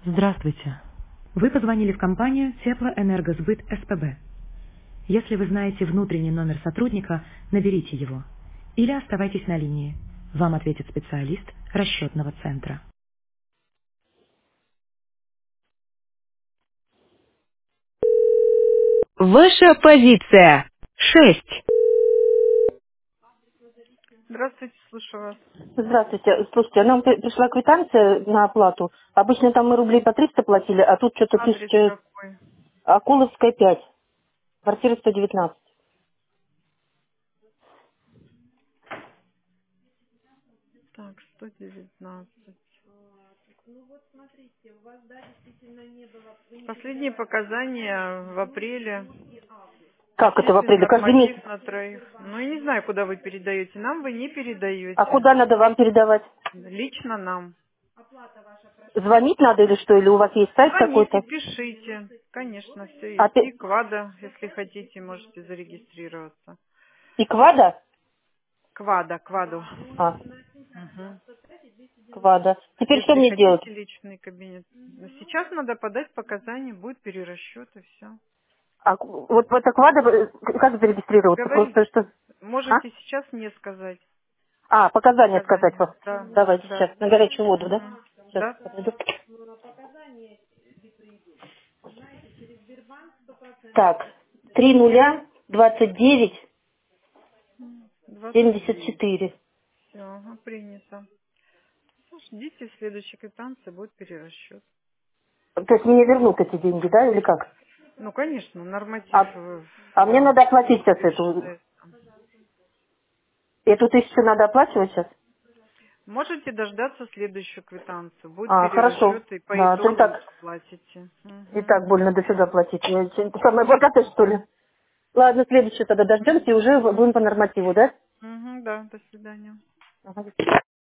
Здравствуйте. Вы позвонили в компанию Теплоэнергосбыт СПБ. Если вы знаете внутренний номер сотрудника, наберите его. Или оставайтесь на линии. Вам ответит специалист расчетного центра. Ваша позиция. 6. Здравствуйте, слушаю вас. Здравствуйте. Слушайте, нам пришла квитанция на оплату. Обычно там мы рублей по 300 платили, а тут что-то Адрес 1000... какой? Акуловская 5, квартира 119. Так, 119. Последние показания в апреле. Как это в Исчислен апреле? Каждый месяц. норматив на троих. Ну, я не знаю, куда вы передаете. Нам вы не А передаете. куда надо вам передавать? Лично нам. Звонить надо или что? Или у вас есть сайт Звоните, какой-то? пишите. Конечно, все А есть. ты... И Квада, если хотите, можете зарегистрироваться. И Квада? Квада, Кваду. А, Мгм. Квада. Теперь что Если мне делать? хотите личный кабинет. Но сейчас надо подать показания, будет перерасчет и все. А вот в это Квада как зарегистрироваться? Просто Говорите. что... А? Можете сейчас мне сказать Показания сказать показания. вам. Да, Давайте да. сейчас. На горячую воду, да? Мгм. Сейчас Да. подойду. Так, 3029 29. 74. Все, принято. Ждите, следующей квитанции будет перерасчет. То есть мне вернут эти деньги, да, или как? Ну, конечно, норматив А, а мне надо оплатить сейчас эту. пересчитается. Эту 1000 надо оплачивать сейчас? Можете дождаться следующую квитанцию. Будет А, хорошо. перерасчет, и по Да, а то итогу оплатите. и Мгм. так больно до сюда платить. Я самая богатая, что ли? Ладно, следующее тогда дождемся и уже будем по нормативу, да? Мгм, да, до свидания. Ага.